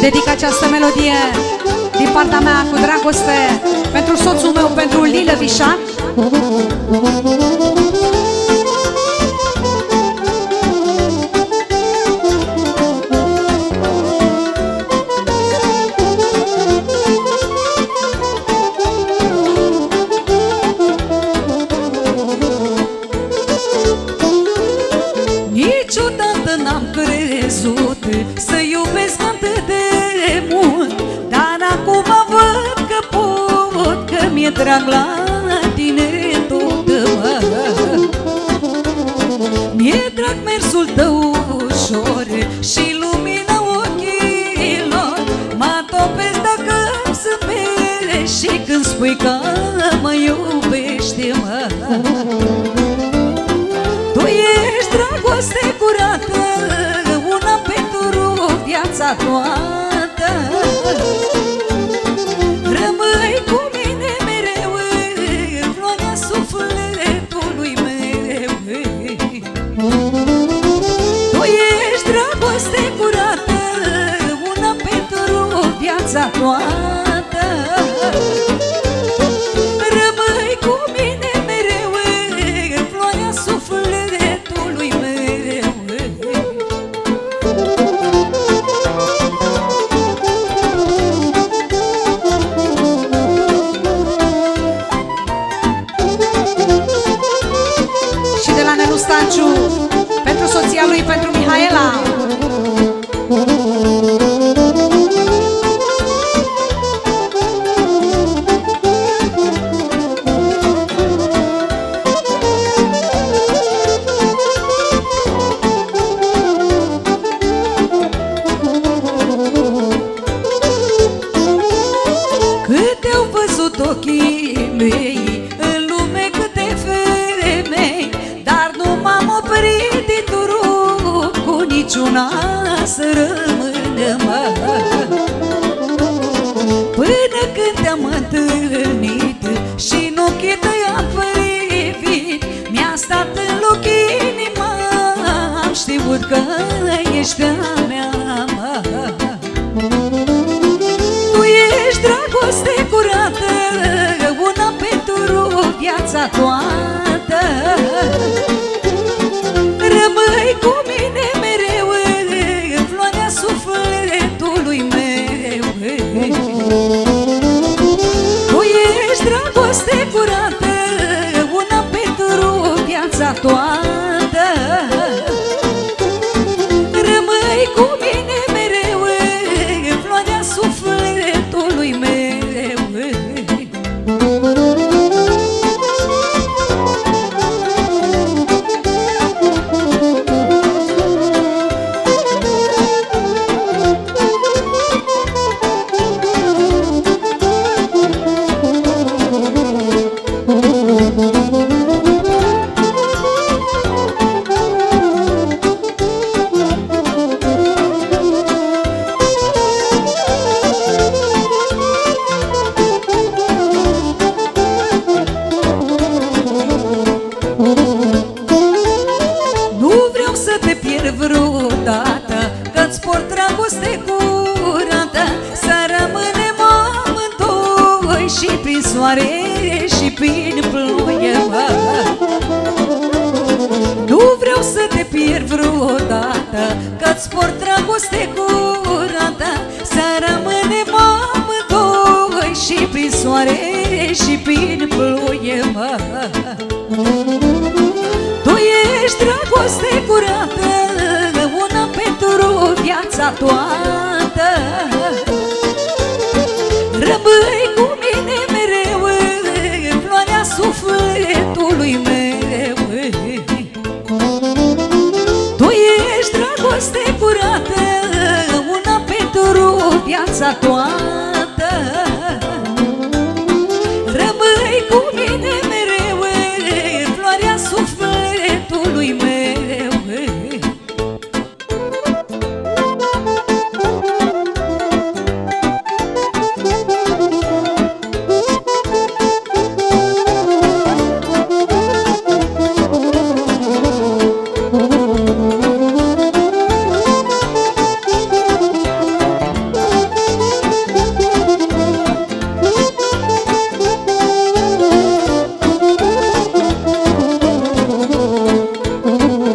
Dedic această melodie din partea mea cu dragoste pentru soțul meu, pentru Lilă Vișa. Niciodată n-am crezut să iubesc atât de mult, dar acum văd că pot, că mi-e drag la tine tot, mi-e drag mersul tău ușor și lumina ochilor. Mă topesc dacă sunt mere și când spui că mă iubești, tu ești dragoste curată, una pentru viața toată. Rămâi cu mine mereu, floarea sufletului meu. Tu ești dragoste curată, una pentru viața toată. Rămâi cu mine mereu, floarea sufletului meu. Și de la Nelu Stanciu, pentru soția lui, pentru Mihaela. Câte au văzut ochii mei în lume, câte femei, dar nu m-am oprit din drum cu niciuna să rămână, până când te-am întâlnit și în ochii tăi am privit. Mi-a stat în loc inima, am știut că ești a mea. Tu ești dragoste curată, una pentru viața toată. Rămâi cu mine mereu, floarea sufletului meu. Tu ești dragoste curată, una pentru viața toată. Rămâi cu mine mereu, floarea sufletului meu. Vreodată că-ți port dragoste curată, să rămânem amândoi și prin soare și prin ploaie. Nu vreau să te pierd vreodată, că-ți port dragoste curată, să rămânem amândoi și prin soare și prin ploaie. Tu ești dragoste curată, una pentru viața toată.